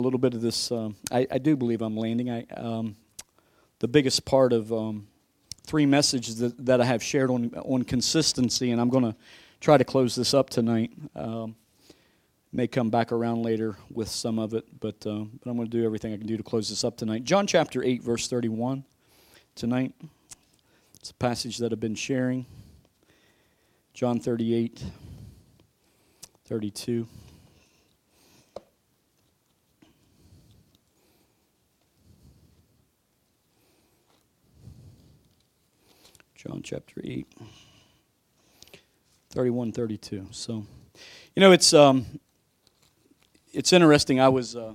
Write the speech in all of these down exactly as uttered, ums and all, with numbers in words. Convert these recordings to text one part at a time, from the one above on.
A little bit of this, um, I, I do believe I'm landing. I, um, the biggest part of um, three messages that, that I have shared on on consistency, and I'm going to try to close this up tonight. Um, may come back around later with some of it, but, uh, but I'm going to do everything I can do to close this up tonight. John chapter eight, verse thirty-one tonight. It's a passage that I've been sharing. John thirty-eight, thirty-two. John chapter eight, thirty-one, thirty-two. So, you know, it's um, it's interesting. I was uh,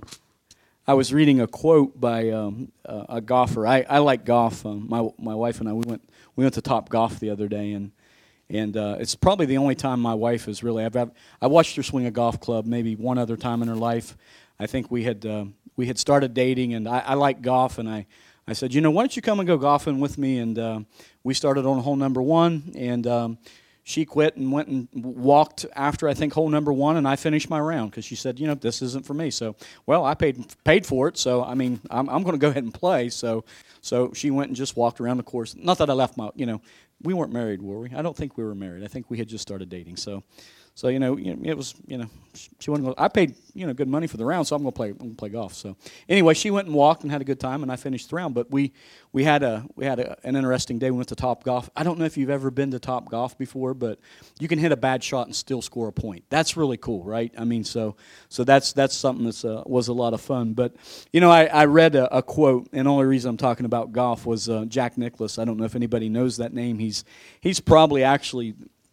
I was reading a quote by um, uh, a golfer. I, I like golf. Um, my my wife and I we went we went to Top Golf the other day, and and uh, it's probably the only time my wife has really. I've, I've I watched her swing a golf club maybe one other time in her life. I think we had uh, we had started dating, and I, I like golf, and I. I said, you know, why don't you come and go golfing with me? And uh, we started on hole number one, and um, she quit and went and walked after, I think, hole number one, and I finished my round because she said, you know, this isn't for me. So, well, I paid paid for it, so, I mean, I'm, I'm going to go ahead and play. So so she went and just walked around the course. Not that I left my, you know, we weren't married, were we? I don't think we were married. I think we had just started dating. So, so you know, it was, you know, she wasn't going to, I paid, you know, good money for the round, so I'm going to play I'm going to play golf. So anyway, she went and walked and had a good time, and I finished the round. But we we had a we had a, an interesting day. We went to Top Golf. I don't know if you've ever been to Top Golf before, but you can hit a bad shot and still score a point. That's really cool, right? I mean, so so that's that's something that uh, was a lot of fun. But you know, I, I read a, a quote, and the only reason I'm talking about golf was uh, Jack Nicklaus. I don't know if anybody knows that name. He's he's probably actually.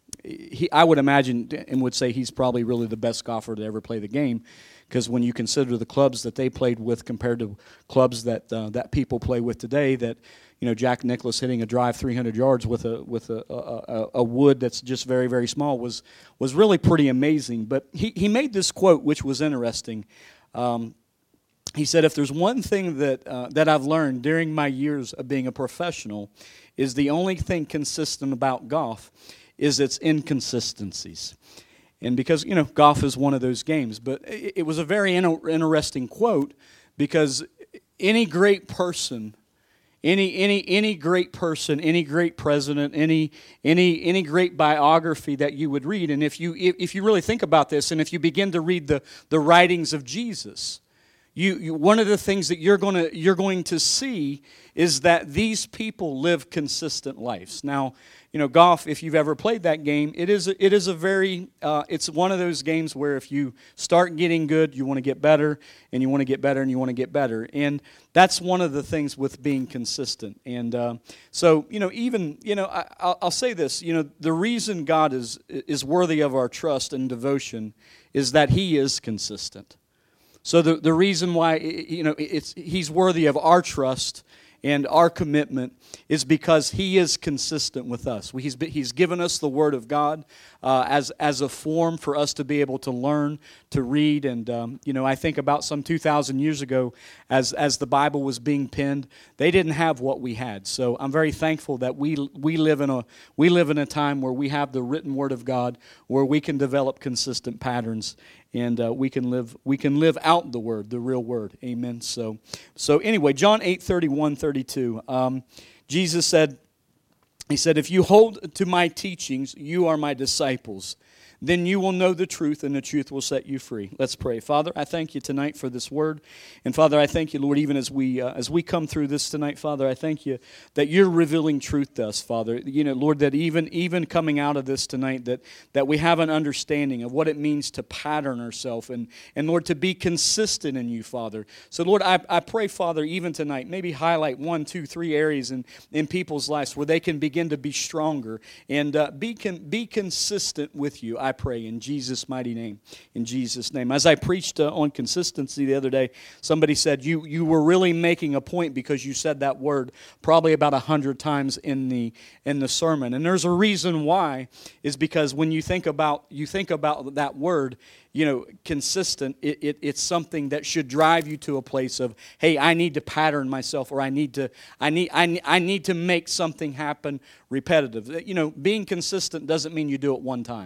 He, I would imagine and would say he's probably really the best golfer to ever play the game, because when you consider the clubs that they played with compared to clubs that uh, that people play with today, that you know Jack Nicklaus hitting a drive three hundred yards with a with a, a, a wood that's just very very small was was really pretty amazing. But he he made this quote which was interesting. Um, he said, "If there's one thing that uh, that I've learned during my years of being a professional, is the only thing consistent about golf." Is its inconsistencies. And because, you know, golf is one of those games. But it, it was a very inter- interesting quote, because any great person, any any any great person, any great president, any any any great biography that you would read, and if you if, if you really think about this, and if you begin to read the, the writings of Jesus, You, you, one of the things that you're going to you're going to see is that these people live consistent lives. Now, you know, golf. If you've ever played that game, it is a, it is a very uh, it's one of those games where if you start getting good, you want to get better, and you want to get better, and you want to get better, and that's one of the things with being consistent. And uh, so, you know, even you know, I, I'll, I'll say this. You know, the reason God is is worthy of our trust and devotion is that He is consistent. So the, the reason why, you know, it's He's worthy of our trust and our commitment is because He is consistent with us. He's, he's given us the Word of God uh, as, as a form for us to be able to learn, to read. And, um, you know, I think about some two thousand years ago as, as the Bible was being penned, they didn't have what we had. So I'm very thankful that we we live in a we live in a time where we have the written Word of God, where we can develop consistent patterns. And uh, we can live we can live out the Word, the real Word. Amen. So so anyway, John eight, thirty-one, thirty-two. Um, Jesus said, He said, "If you hold to my teachings, you are my disciples. Then you will know the truth, and the truth will set you free." Let's pray. Father, I thank you tonight for this word. And Father, I thank you, Lord, even as we uh, as we come through this tonight, Father, I thank you that you're revealing truth to us, Father. You know, Lord, that even even coming out of this tonight, that that we have an understanding of what it means to pattern ourselves and, and Lord, to be consistent in you, Father. So, Lord, I, I pray, Father, even tonight, maybe highlight one, two, three areas in, in people's lives where they can begin to be stronger and uh, be, con- be consistent with you. I pray in Jesus' mighty name, in Jesus' name. As I preached uh, on consistency the other day, somebody said, you you were really making a point because you said that word probably about a hundred times in the in the sermon. And there's a reason why, is because when you think about you think about that word, you know, consistent, it, it, it's something that should drive you to a place of, hey, I need to pattern myself, or I need to, I need, I need, I need to make something happen repetitive. You know, being consistent doesn't mean you do it one time.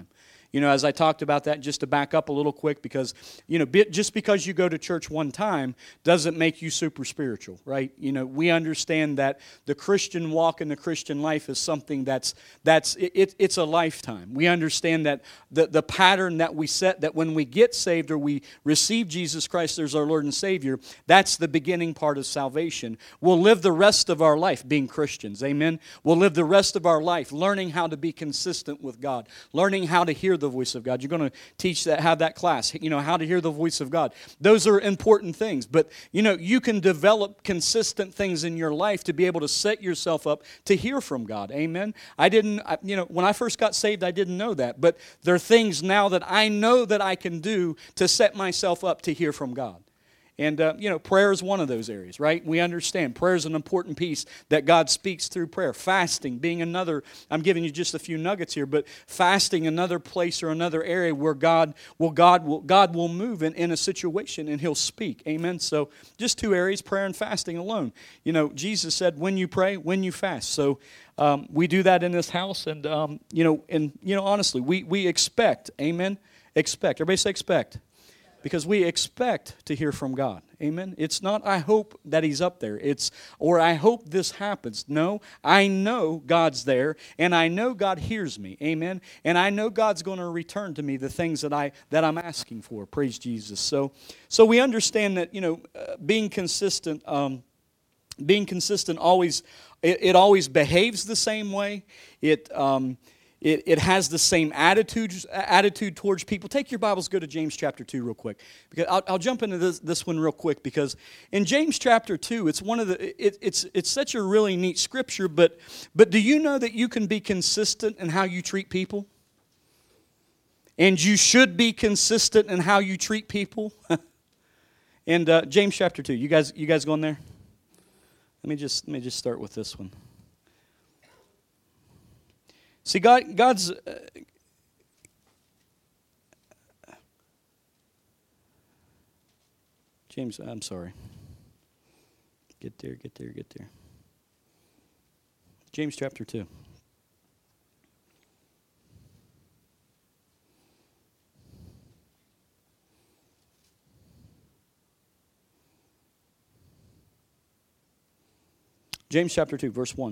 You know, as I talked about that, just to back up a little quick, because, you know, just because you go to church one time doesn't make you super spiritual, right? You know, we understand that the Christian walk and the Christian life is something that's, that's it, it's a lifetime. We understand that the, the pattern that we set, that when we get saved or we receive Jesus Christ as our Lord and Savior, that's the beginning part of salvation. We'll live the rest of our life being Christians, amen? We'll live the rest of our life learning how to be consistent with God, learning how to hear the voice of God. You're going to teach that, have that class, you know, how to hear the voice of God. Those are important things, but, you know, you can develop consistent things in your life to be able to set yourself up to hear from God, amen? I didn't, I, you know, when I first got saved, I didn't know that, but there are things now that I know that I can do to set myself up to hear from God. And, uh, you know, prayer is one of those areas, right? We understand prayer is an important piece that God speaks through prayer. Fasting being another, I'm giving you just a few nuggets here, but fasting another place or another area where God will, God will, God will move in, in a situation and He'll speak. Amen? So just two areas, prayer and fasting alone. You know, Jesus said, when you pray, when you fast. So um, we do that in this house, and, um, you know, and, you know, honestly, we, we expect, amen? Expect. Everybody say expect. Because we expect to hear from God. Amen? It's not, I hope that He's up there. It's, or I hope this happens. No, I know God's there, and I know God hears me. Amen? And I know God's going to return to me the things that, I, that I'm asking for. Praise Jesus. So, so we understand that, you know, uh, being consistent, um, being consistent always, it, it always behaves the same way. It, um, It, it has the same attitude, attitude towards people. Take your Bibles, go to James chapter two real quick. Because I'll, I'll jump into this, this one real quick, because in James chapter two, it's one of the it, it's it's such a really neat scripture. But but do you know that you can be consistent in how you treat people? And you should be consistent in how you treat people. And uh, James chapter two, you guys you guys going there? Let me just let me just start with this one. See, God, God's, uh, James, I'm sorry. Get there, get there, get there. James chapter two. James chapter two, verse one.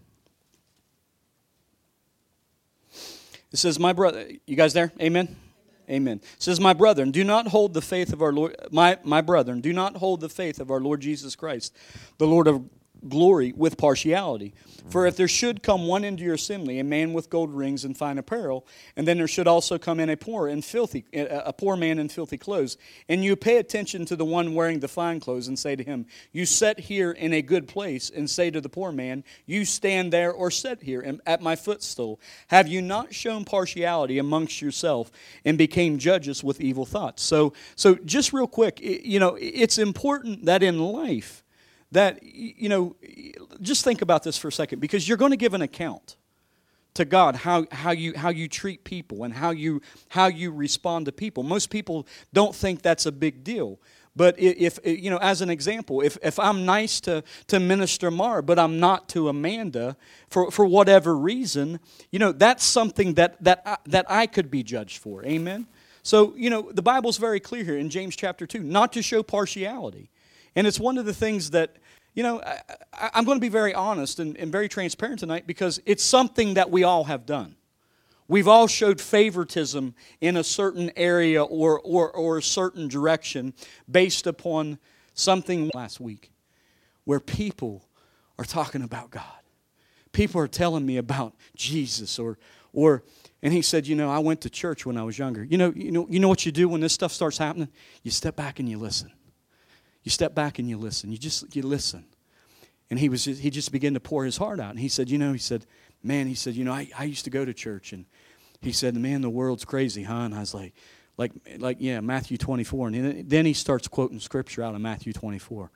It says, my brother, you guys there? Amen? Amen. It says, my brethren, do not hold the faith of our Lord, my, my brethren, do not hold the faith of our Lord Jesus Christ, the Lord of glory, with partiality. For if there should come one into your assembly, a man with gold rings and fine apparel, and then there should also come in a poor and filthy, a poor man in filthy clothes, and you pay attention to the one wearing the fine clothes, and say to him, you sit here in a good place, and say to the poor man, you stand there or sit here at my footstool. Have you not shown partiality amongst yourself, and became judges with evil thoughts? So, so just real quick, you know, it's important that in life, that, you know, just think about this for a second, because you're going to give an account to God how, how you how you treat people and how you how you respond to people. Most people don't think that's a big deal. But if, you know, as an example, if, if I'm nice to, to Minister Mara, but I'm not to Amanda for, for whatever reason, you know, that's something that that I, that I could be judged for. Amen? So, you know, the Bible's very clear here in James chapter two, not to show partiality. And it's one of the things that, you know, I, I, I'm going to be very honest and, and very transparent tonight, because it's something that we all have done. We've all showed favoritism in a certain area or, or, or a certain direction based upon something last week where people are talking about God. People are telling me about Jesus, or, or and he said, you know, I went to church when I was younger. You know, you know, you know what you do when this stuff starts happening? You step back and you listen. You step back and you listen. You just you listen. And he was just, he just began to pour his heart out. And he said, you know, he said, man, he said, you know, I, I used to go to church. And he said, man, the world's crazy, huh? And I was like, like, like yeah, Matthew twenty-four. And then he starts quoting scripture out of Matthew twenty-four.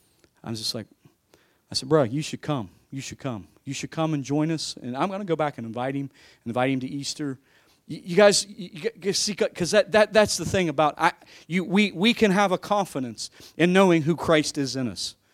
I was just like, I said, bro, you should come. You should come. You should come and join us. And I'm going to go back and invite him, invite him to Easter. You guys, you, you see, because that, that, that's the thing about, I, you, we, we can have a confidence in knowing who Christ is in us.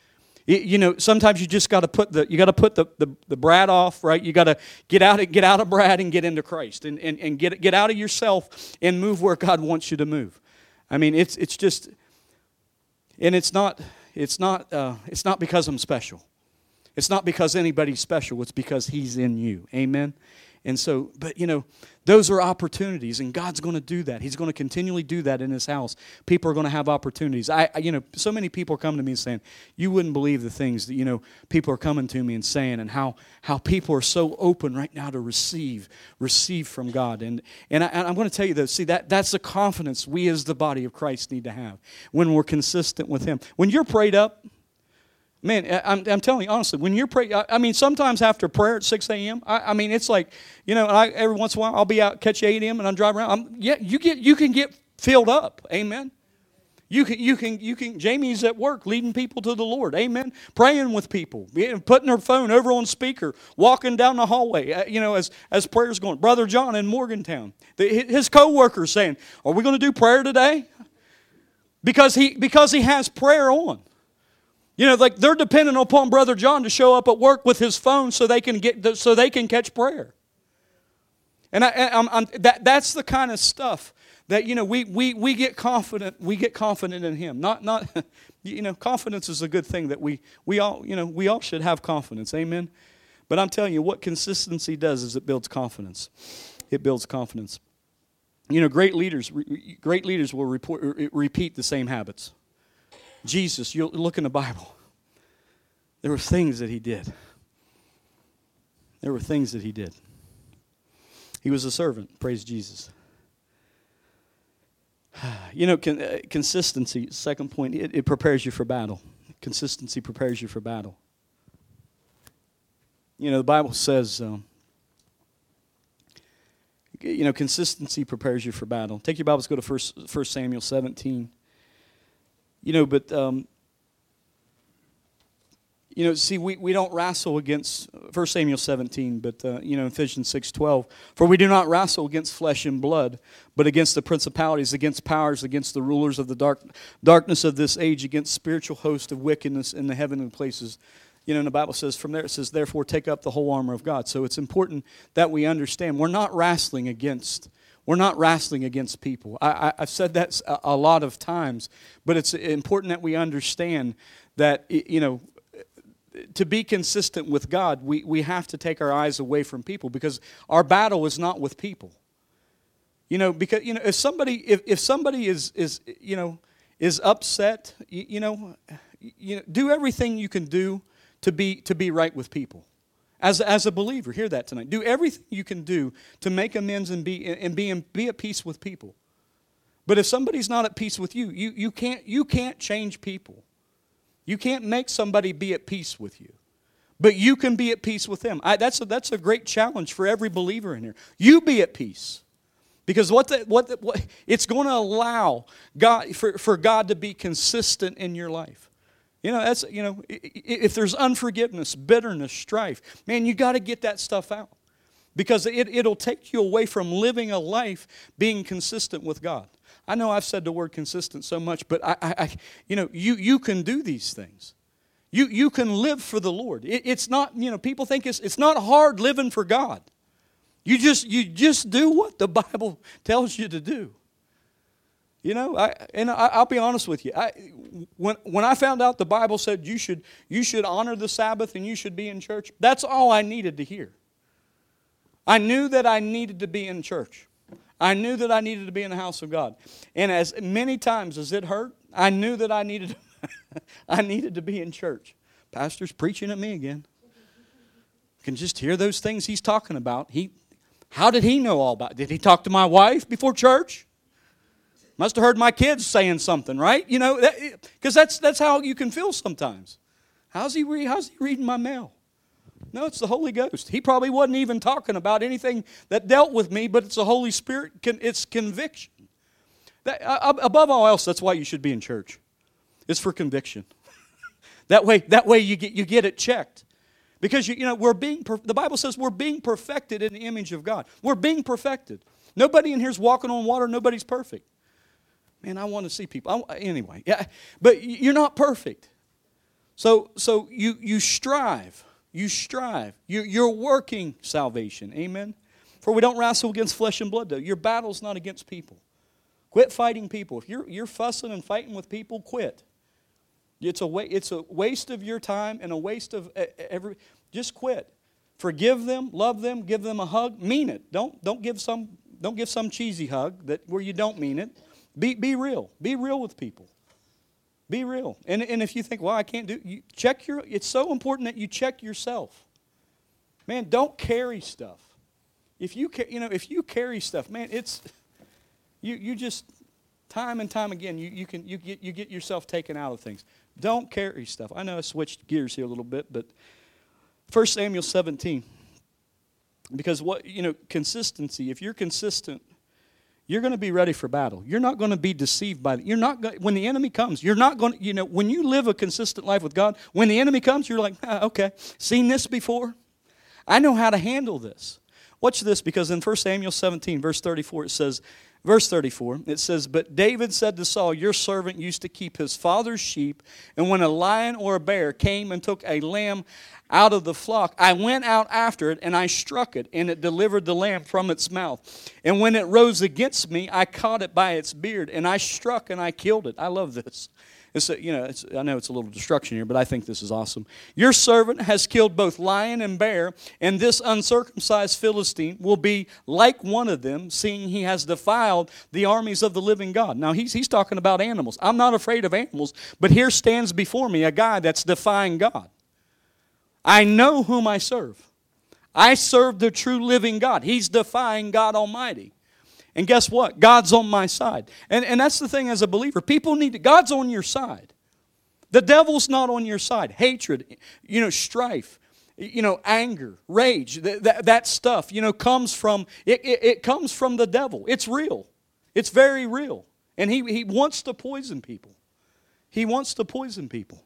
You, you know, sometimes you just got to put the you got to put the, the, the Brad off, right? You got to get out of get out of Brad and get into Christ, and, and, and get get out of yourself and move where God wants you to move. I mean, it's it's just, and it's not it's not uh, it's not because I'm special. It's not because anybody's special. It's because He's in you. Amen. And so, but you know, those are opportunities, and God's going to do that. He's going to continually do that in His house. People are going to have opportunities. I, I, you know, so many people come to me saying, "You wouldn't believe the things that you know people are coming to me and saying, and how how people are so open right now to receive, receive from God." And and, I, and I'm going to tell you though, see that that's the confidence we as the body of Christ need to have when we're consistent with Him. When you're prayed up. Man, I'm, I'm telling you honestly, when you're praying, I mean, sometimes after prayer at six a.m., I, I mean, it's like, you know, I, every once in a while I'll be out, catch eight a.m. and I'm driving around. I'm, yeah, you get, you can get filled up. Amen. You can, you can, you can. Jamie's at work leading people to the Lord. Amen. Praying with people, putting her phone over on speaker, walking down the hallway. You know, as as prayers going. Brother John in Morgantown, the, his co-workers saying, "Are we going to do prayer today?" Because he because he has prayer on. You know, like they're dependent upon Brother John to show up at work with his phone so they can get so they can catch prayer. And I, I'm, I'm, that that's the kind of stuff that you know we we we get confident we get confident in Him. Not not you know confidence is a good thing that we we all you know we all should have confidence. Amen. But I'm telling you what consistency does is it builds confidence. It builds confidence. You know, great leaders great leaders will report, repeat the same habits. Jesus, you look in the Bible. There were things that He did. There were things that He did. He was a servant. Praise Jesus. You know, con- uh, consistency, second point, it, it prepares you for battle. Consistency prepares you for battle. You know, the Bible says, um, you know, consistency prepares you for battle. Take your Bibles, go to First Samuel seventeen. You know, but, um, you know, see, we, we don't wrestle against, First Samuel seventeen, but, uh, you know, Ephesians six twelve. For we do not wrestle against flesh and blood, but against the principalities, against powers, against the rulers of the dark darkness of this age, against spiritual hosts of wickedness in the heavenly places. You know, and the Bible says, from there it says, therefore take up the whole armor of God. So it's important that we understand we're not wrestling against We're not wrestling against people. I, I, I've said that a, a lot of times, but it's important that we understand that, you know, to be consistent with God, we, we have to take our eyes away from people because our battle is not with people. You know, because, you know, if somebody, if, if somebody is, is, you know, is upset, you, you know, you know, do everything you can do to be, to be right with people. As, as a believer, hear that tonight. Do everything you can do to make amends and be and be and be at peace with people. But if somebody's not at peace with you, you, you can't you can't change people. You can't make somebody be at peace with you. But you can be at peace with them. I, that's a, that's a great challenge for every believer in here. You be at peace. Because what the, what, the, what it's going to allow God for, for God to be consistent in your life. You know, that's, you know, if there's unforgiveness, bitterness, strife, man, you got to get that stuff out. Because it, it'll take you away from living a life being consistent with God. I know I've said the word consistent so much, but I, I, I you know, you, you can do these things. You, you can live for the Lord. It, it's not, you know, people think it's, it's not hard living for God. You just, you just do what the Bible tells you to do. You know, I, and I, I'll be honest with you. I, when when I found out the Bible said you should you should honor the Sabbath and you should be in church, that's all I needed to hear. I knew that I needed to be in church. I knew that I needed to be in the house of God. And as many times as it hurt, I knew that I needed I needed to be in church. Pastor's preaching at me again. You can just hear those things he's talking about. He, how did he know all about it? Did he talk to my wife before church? Must have heard my kids saying something, right? You know, because that, that's that's how you can feel sometimes. How's he re- How's he reading my mail? No, it's the Holy Ghost. He probably wasn't even talking about anything that dealt with me, but it's the Holy Spirit. It's conviction. That, uh, above all else, that's why you should be in church. It's for conviction. that way, that way you get you get it checked. Because you, you know we're being. The Bible says we're being perfected in the image of God. We're being perfected. Nobody in here is walking on water. Nobody's perfect. Man, I want to see people. I, anyway, yeah, but you're not perfect. So, so you, you strive. You strive. You, you're working salvation. Amen? For we don't wrestle against flesh and blood, though. Your battle's not against people. Quit fighting people. If you're, you're fussing and fighting with people, quit. It's a, wa- it's a waste of your time and a waste of every... Just quit. Forgive them, love them, give them a hug. Mean it. Don't, don't, give, some, don't give some cheesy hug that, where you don't mean it. Be, be real. Be real with people. Be real. And, and if you think, well, I can't do... You check your... It's so important that you check yourself. Man, don't carry stuff. If you, you know, if you carry stuff, man, it's... You, you just... Time and time again, you, you, can, you, get, you get yourself taken out of things. Don't carry stuff. I know I switched gears here a little bit, but First Samuel seventeen. Because what, you know, consistency, if you're consistent, you're going to be ready for battle. You're not going to be deceived by it. You're not going, when the enemy comes, you're not going to, you know, when you live a consistent life with God, when the enemy comes, you're like, ah, okay, seen this before? I know how to handle this. Watch this, because in First Samuel seventeen, verse thirty-four, it says, verse thirty-four, it says, but David said to Saul, your servant used to keep his father's sheep, and when a lion or a bear came and took a lamb out of the flock, I went out after it, and I struck it, and it delivered the lamb from its mouth. And when it rose against me, I caught it by its beard, and I struck and I killed it. I love this. It's a, you know, it's, I know it's a little destruction here, but I think this is awesome. Your servant has killed both lion and bear, and this uncircumcised Philistine will be like one of them, seeing he has defiled the armies of the living God. Now, he's, he's talking about animals. I'm not afraid of animals, but here stands before me a guy that's defying God. I know whom I serve. I serve the true living God. He's defying God Almighty. And guess what? God's on my side. And, and that's the thing as a believer. People need to, God's on your side. The devil's not on your side. Hatred, you know, strife, you know, anger, rage, that, that, that stuff, you know, comes from, it, it, it comes from the devil. It's real. It's very real. And he, he wants to poison people. He wants to poison people.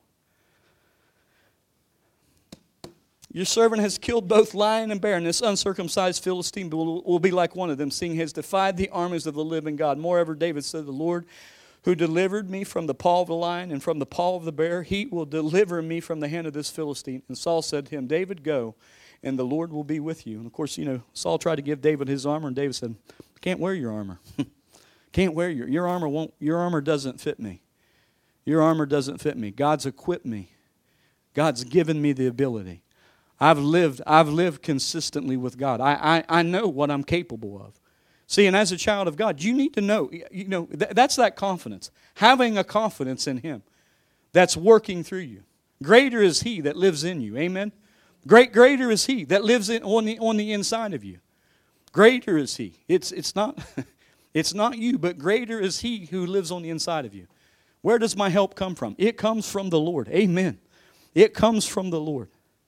Your servant has killed both lion and bear, and this uncircumcised Philistine will, will be like one of them, seeing he has defied the armies of the living God. Moreover, David said, the Lord who delivered me from the paw of the lion and from the paw of the bear, he will deliver me from the hand of this Philistine. And Saul said to him, David, go, and the Lord will be with you. And of course, you know, Saul tried to give David his armor, and David said, can't wear your armor. Can't wear your, your armor won't, your armor doesn't fit me. Your armor doesn't fit me. God's equipped me. God's given me the ability. I've lived, I've lived consistently with God. I, I, I know what I'm capable of. See, and as a child of God, you need to know, you know, th- that's that confidence. Having a confidence in Him that's working through you. Greater is He that lives in you. Amen? Great, greater is He that lives in, on, the, on the inside of you. Greater is He. It's, it's, not, it's not you, but greater is He who lives on the inside of you. Where does my help come from? It comes from the Lord. Amen. It comes from the Lord.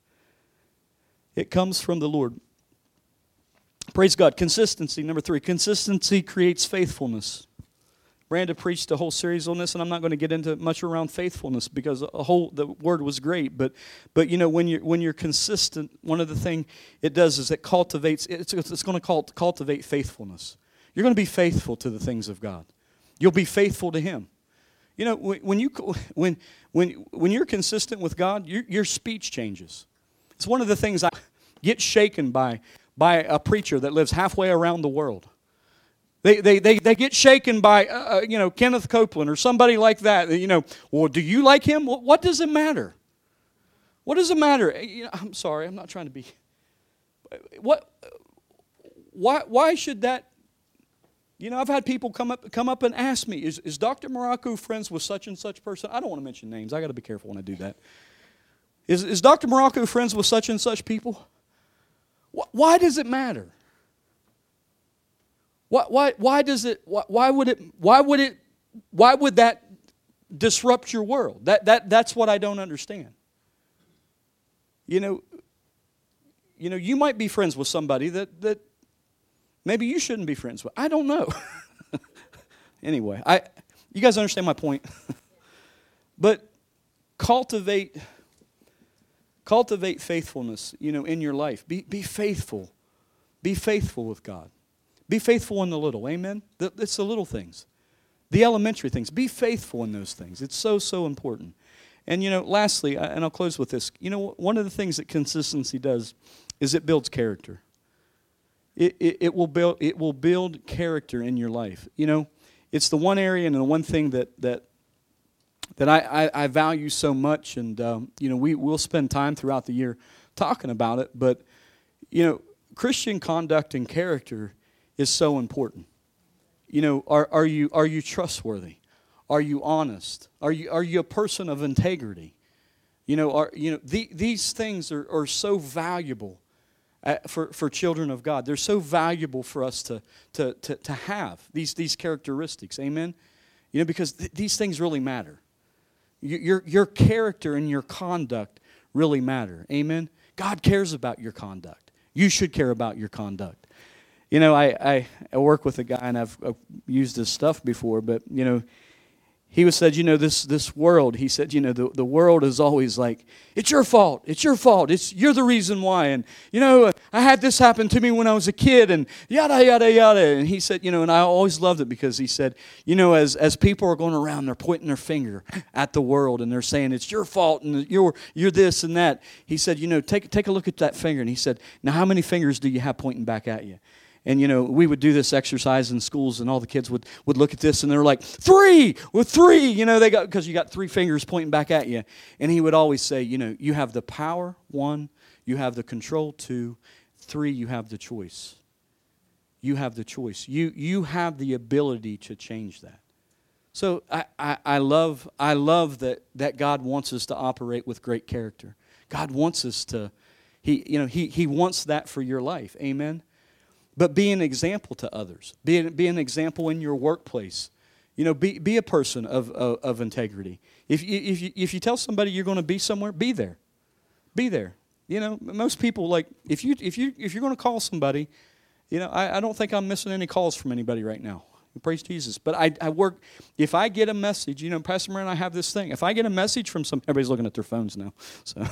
It comes from the Lord. Praise God. Consistency, number three. Consistency creates faithfulness. Branda preached a whole series on this, and I'm not going to get into much around faithfulness because a whole the word was great. But, but you know, when you're when you're consistent, one of the things it does is it cultivates. It's it's going to cult, cultivate faithfulness. You're going to be faithful to the things of God. You'll be faithful to Him. You know, when you when when when you're consistent with God, your your speech changes. It's one of the things I get shaken by by a preacher that lives halfway around the world. They they they, they get shaken by uh, you know Kenneth Copeland or somebody like that. You know, well, do you like him? What, what does it matter? What does it matter? You know, I'm sorry, I'm not trying to be. What? Why? Why should that? You know, I've had people come up come up and ask me, is is Doctor Morocco friends with such and such person? I don't want to mention names. I got to be careful when I do that. Is, is Doctor Morocco friends with such and such people? Why does it matter? Why, why, why does it, why, why would it, why would it, why would that disrupt your world? That, that, that's what I don't understand. You know, you know, you might be friends with somebody that, that maybe you shouldn't be friends with. I don't know. Anyway, I, you guys understand my point? But cultivate Cultivate faithfulness, you know, in your life. Be, be faithful. Be faithful with God. Be faithful in the little. Amen? It's the little things. The elementary things. Be faithful in those things. It's so, so important. And, you know, lastly, and I'll close with this, you know, one of the things that consistency does is it builds character. It, it, it will build it will build character in your life. You know, it's the one area and the one thing that that that I, I, I value so much, and um, you know, we will spend time throughout the year talking about it. But you know, Christian conduct and character is so important. You know, are are you are you trustworthy? Are you honest? Are you are you a person of integrity? You know, are you know the, these things are, are so valuable uh, for for children of God. They're so valuable for us to to to, to have these these characteristics. Amen. You know, because th- these things really matter. Your your character and your conduct really matter. Amen. God cares about your conduct. You should care about your conduct. You know, I I, I work with a guy, and I've, I've used his stuff before, but you know. He was said, you know, this this world, he said, you know, the, the world is always like, it's your fault, it's your fault, it's you're the reason why. And, you know, I had this happen to me when I was a kid, and yada, yada, yada. And he said, you know, and I always loved it because he said, you know, as as people are going around, they're pointing their finger at the world, and they're saying, it's your fault, and you're you're this and that. He said, you know, take, take a look at that finger. And he said, now how many fingers do you have pointing back at you? And, you know, we would do this exercise in schools, and all the kids would, would look at this, and they're like, three, with three, you know, they got, because you got three fingers pointing back at you. And he would always say, you know, you have the power, one, you have the control, two, three, you have the choice. You have the choice. You you have the ability to change that. So I, I, I love I love that, that God wants us to operate with great character. God wants us to, he you know, he he wants that for your life. Amen. But be an example to others. Be an, be an example in your workplace. You know, be be a person of of, of integrity. If you, if you if you tell somebody you're going to be somewhere, be there. Be there. You know, most people like if you if you if you're going to call somebody, you know, I, I don't think I'm missing any calls from anybody right now. Praise Jesus. But I I work. If I get a message, you know, Pastor Murray and I have this thing. If I get a message from some, everybody's looking at their phones now. So.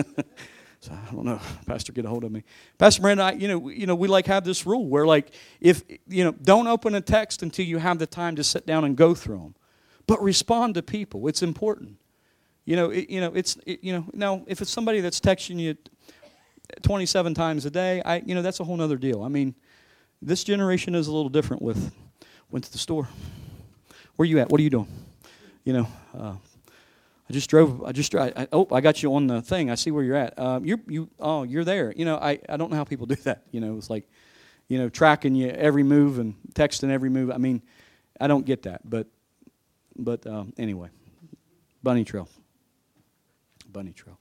So I don't know, Pastor, get a hold of me. Pastor Brandon, I, you know, you know, we like have this rule where, like, if you know, don't open a text until you have the time to sit down and go through them, but respond to people. It's important. You know, it, you know, it's it, you know. Now, if it's somebody that's texting you twenty-seven times a day, I, you know, that's a whole other deal. I mean, this generation is a little different. With went to the store. Where you at? What are you doing? You know. Uh, I just drove. I just drove. I, oh, I got you on the thing. I see where you're at. Um, you you. Oh, you're there. You know, I, I don't know how people do that. You know, it's like, you know, tracking you every move and texting every move. I mean, I don't get that. But, but um, anyway, bunny trail. Bunny trail.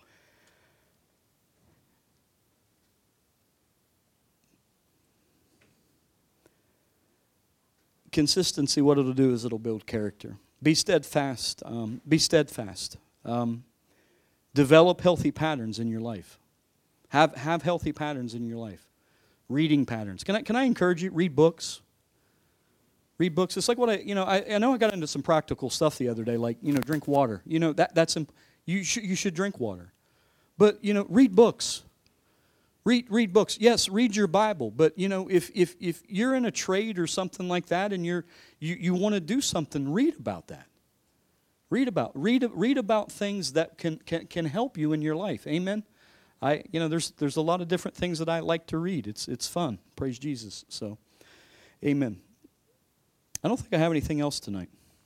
Consistency. What it'll do is it'll build character. Be steadfast. Um, be steadfast. Um, develop healthy patterns in your life. Have have healthy patterns in your life. Reading patterns. Can I can I encourage you? Read books. Read books. It's like what I you know I, I know I got into some practical stuff the other day, like you know drink water. You know that that's imp- you should you should drink water, but you know read books. Read read books. Yes, read your Bible. But you know, if if if you're in a trade or something like that, and you're you, you want to do something, read about that. Read about read read about things that can, can can help you in your life. Amen. I you know there's there's a lot of different things that I like to read. It's it's fun. Praise Jesus. So, amen. I don't think I have anything else tonight.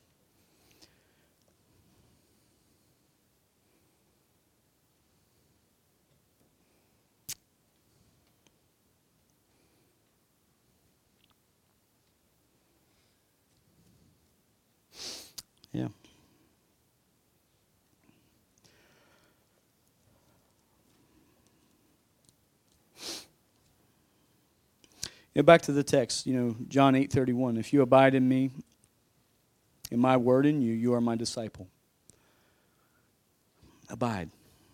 Yeah. Yeah, back to the text, you know, John eight thirty-one. If you abide in me, in my word in you, you are my disciple. Abide.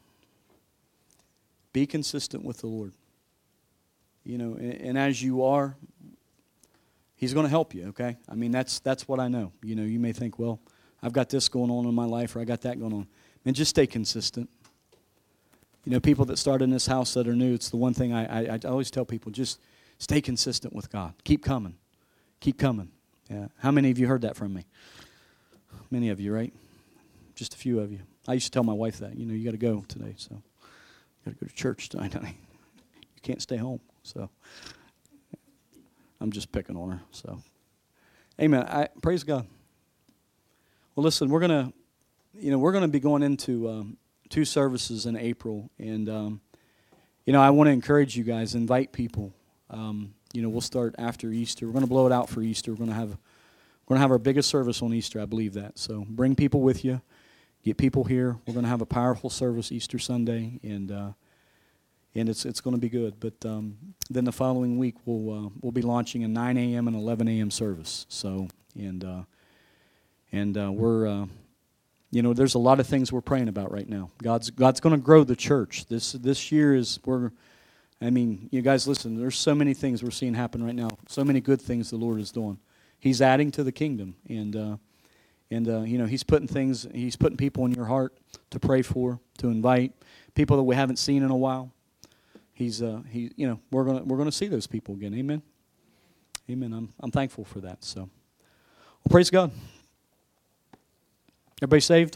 Be consistent with the Lord. You know, and, and as you are, He's going to help you, okay? I mean, that's that's what I know. You know, you may think, well, I've got this going on in my life, or I got that going on. And just stay consistent. You know, people that start in this house that are new, it's the one thing I, I, I always tell people, just stay consistent with God. Keep coming. Keep coming. Yeah. How many of you heard that from me? Many of you, right? Just a few of you. I used to tell my wife that, you know, you got to go today, so you got to go to church tonight, honey. You can't stay home. So I'm just picking on her. So, amen. I praise God. Well, listen, we're gonna, you know, we're gonna be going into um, two services in April, and um, you know, I want to encourage you guys, invite people. Um, you know, we'll start after Easter. We're gonna blow it out for Easter. We're gonna have, we're gonna have our biggest service on Easter. I believe that. So bring people with you. Get people here. We're going to have a powerful service Easter Sunday, and uh, and it's it's going to be good. But um, then the following week we'll uh, we'll be launching a nine a.m. and eleven a.m. service. So and uh, and uh, we're uh, you know there's a lot of things we're praying about right now. God's God's going to grow the church. This this year is we're I mean you guys listen. There's so many things we're seeing happen right now. So many good things the Lord is doing. He's adding to the kingdom, and. Uh, And, uh, you know, he's putting things, he's putting people in your heart to pray for, to invite, people that we haven't seen in a while. He's, uh, he, you know, we're going to we're gonna see those people again. Amen? Amen. I'm, I'm thankful for that. So, well, praise God. Everybody saved?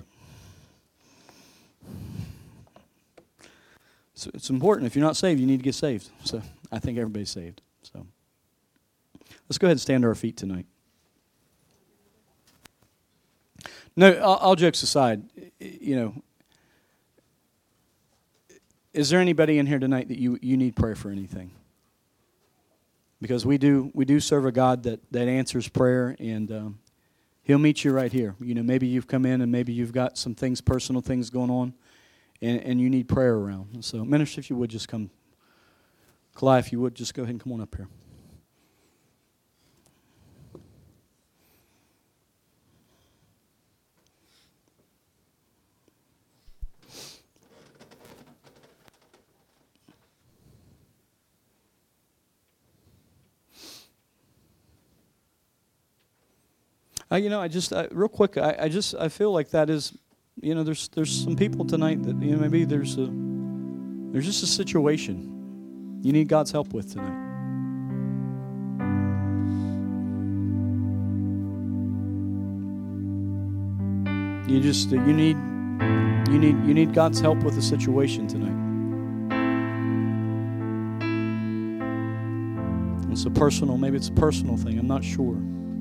So it's important. If you're not saved, you need to get saved. So I think everybody's saved. So let's go ahead and stand to our feet tonight. No, all, all jokes aside, you know, is there anybody in here tonight that you, you need prayer for anything? Because we do we do serve a God that, that answers prayer, and um, He'll meet you right here. You know, maybe you've come in and maybe you've got some things, personal things going on, and, and you need prayer around. So, minister, if you would just come. Kalai, if you would just go ahead and come on up here. Uh, you know, I just uh, real quick. I, I just I feel like that is, you know, there's there's some people tonight that you know maybe there's a there's just a situation you need God's help with tonight. You just uh, you need you need you need God's help with a situation tonight. It's a personal, maybe it's a personal thing. I'm not sure.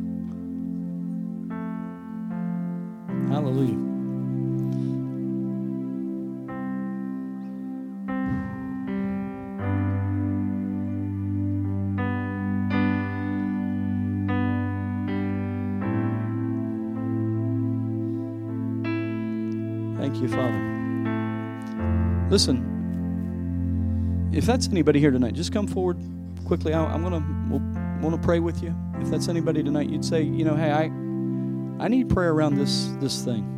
Hallelujah. Thank you, Father. Listen, if that's anybody here tonight, just come forward quickly. I, I'm gonna we'll, want to pray with you. If that's anybody tonight, you'd say, you know, hey, I. I need prayer around this this thing.